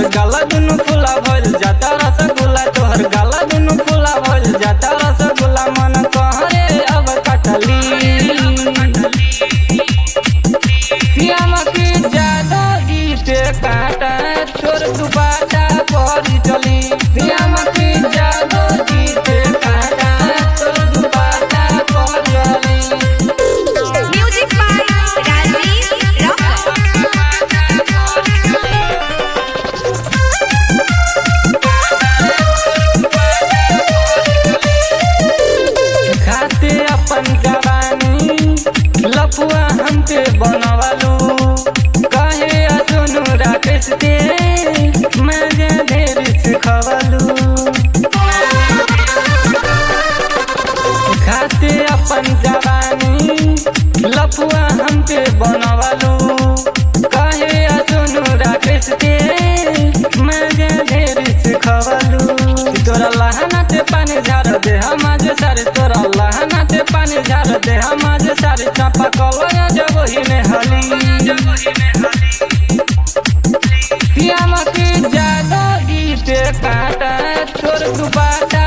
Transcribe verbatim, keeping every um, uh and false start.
गाला दुनु फुला भइल जाता रसगुल्ला तोहर गाला दुनु फुला भइल जाता रसगुल्ला मन कहरे अब कटली पियाम की ज्यादा गीते काटा तोर दुपाटा पड़ी चली पियाम की ज्यादा गीते काटा तोर दुपाटा पड़ी चली Music by Rajiv Rock. खाते अपन जवानी लपुआ हमके बनवालू कहे सुनु राकेश के मैं ढेर सिखवालू खाते अपन जवानी लपुआ हमके बनवालू कहे सुनु राकेश के मैं ढेर सिखवालू तोरा लहना ते पानी झाड़ दे हम आज सारे तोरा लहना ते पानी झाड़ दे हम आज सारे चापा कलया जब ही में हली पियाम की ज्यादा गीते काटा तोर दुपाटा